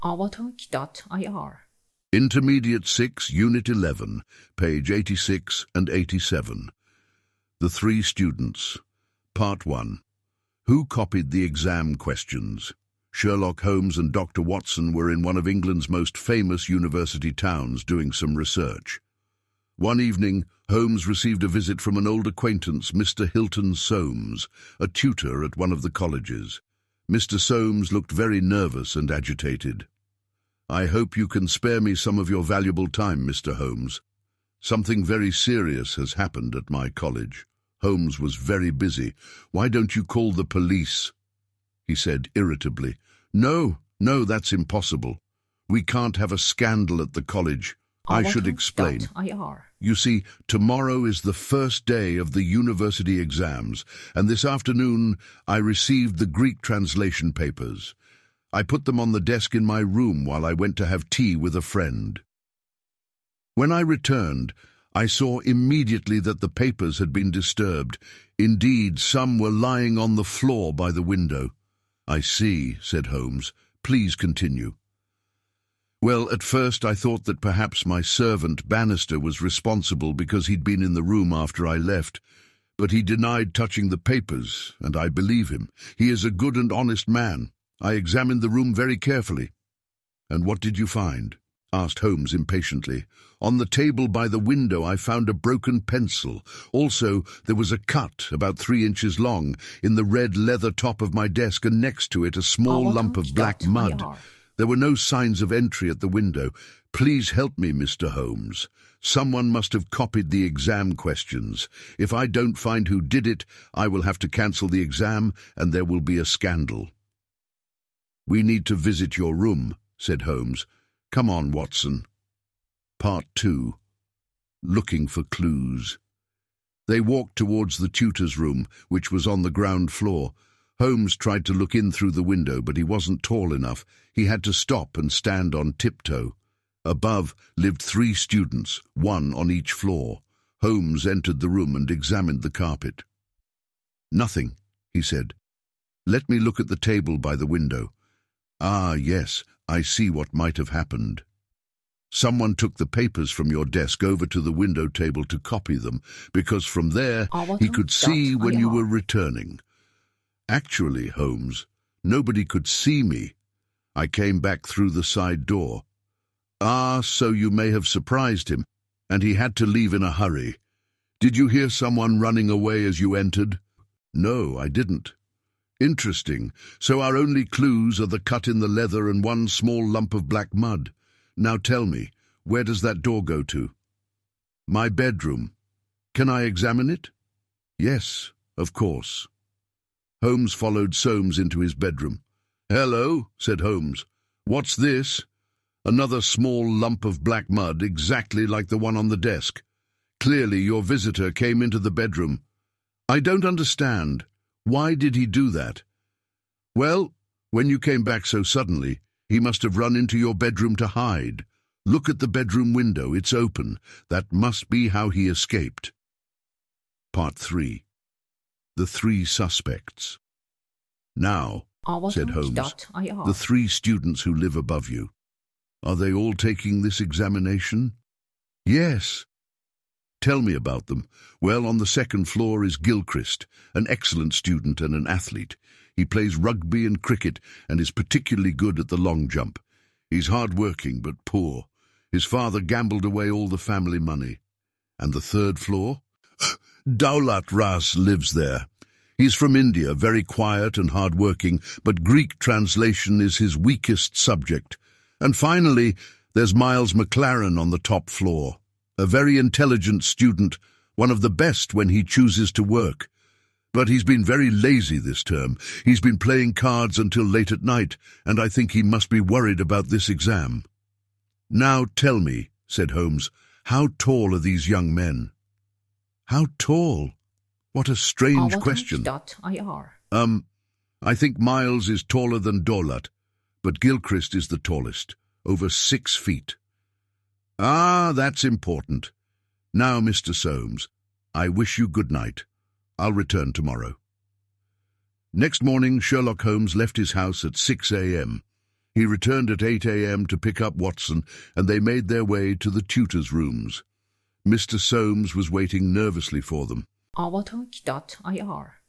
Avotalk.ir. Intermediate 6, Unit 11, page 86 and 87. The Three Students. Part 1. Who copied the exam questions? Sherlock Holmes and Dr. Watson were in one of England's most famous university towns doing some research. One evening, Holmes received a visit from an old acquaintance, Mr. Hilton Soames, a tutor at one of the colleges. Mr. Soames looked very nervous and agitated. "I hope you can spare me some of your valuable time, Mr. Holmes. Something very serious has happened at my college." Holmes was very busy. "Why don't you call the police?" he said irritably. No, that's impossible. We can't have a scandal at the college. I should explain. You see, tomorrow is the first day of the university exams, and this afternoon I received the Greek translation papers. I put them on the desk in my room while I went to have tea with a friend. When I returned, I saw immediately that the papers had been disturbed. Indeed, some were lying on the floor by the window. "I see," said Holmes. "Please continue." "Well, at first I thought that perhaps my servant Bannister was responsible because he'd been in the room after I left, but he denied touching the papers, and I believe him. He is a good and honest man. I examined the room very carefully." "And what did you find?" asked Holmes impatiently. "On the table by the window I found a broken pencil. Also, there was a cut, about 3 inches long, in the red leather top of my desk, and next to it a small lump of black mud. There were no signs of entry at the window. Please help me, Mr. Holmes. Someone must have copied the exam questions. If I don't find who did it, I will have to cancel the exam, and there will be a scandal." "We need to visit your room," said Holmes. "Come on, Watson." Part 2. Looking for clues. They walked towards the tutor's room, which was on the ground floor. Holmes tried to look in through the window, but he wasn't tall enough. He had to stop and stand on tiptoe. Above lived 3 students, 1 on each floor. Holmes entered the room and examined the carpet. "Nothing," he said. "Let me look at the table by the window. Ah, yes, I see what might have happened. Someone took the papers from your desk over to the window table to copy them, because from there he could see when you were returning. Actually, Holmes, nobody could see me. I came back through the side door." "Ah, so you may have surprised him, and he had to leave in a hurry. Did you hear someone running away as you entered?" "No, I didn't." "Interesting. So our only clues are the cut in the leather and 1 small lump of black mud. Now tell me, where does that door go to?" "My bedroom. Can I examine it?" "Yes, of course." Holmes followed Soames into his bedroom. "Hello," said Holmes. "What's this?" "Another small lump of black mud, exactly like the one on the desk. Clearly your visitor came into the bedroom." "I don't understand. Why did he do that?" "Well, when you came back so suddenly, he must have run into your bedroom to hide. Look at the bedroom window, it's open. That must be how he escaped." Part 3. The 3 Suspects. "Now," said Holmes, "the 3 students who live above you. Are they all taking this examination?" "Yes." "Tell me about them." "Well, on the 2nd floor is Gilchrist, an excellent student and an athlete. He plays rugby and cricket and is particularly good at the long jump. He's hard-working but poor. His father gambled away all the family money." "And the 3rd floor?" "Daulat Ras lives there. He's from India, very quiet and hard-working, but Greek translation is his weakest subject. And finally, there's Miles McLaren on the top floor. A very intelligent student, one of the best when he chooses to work. But he's been very lazy this term. He's been playing cards until late at night, and I think he must be worried about this exam." "Now tell me," said Holmes, "how tall are these young men?" "How tall? What a strange question." I think Miles is taller than Daulat, but Gilchrist is the tallest, over 6 feet." "Ah, that's important. Now, Mr. Soames, I wish you good night. I'll return tomorrow." Next morning, Sherlock Holmes left his house at 6 a.m. He returned at 8 a.m. to pick up Watson, and they made their way to the tutors' rooms. Mr. Soames was waiting nervously for them. Avotök.ir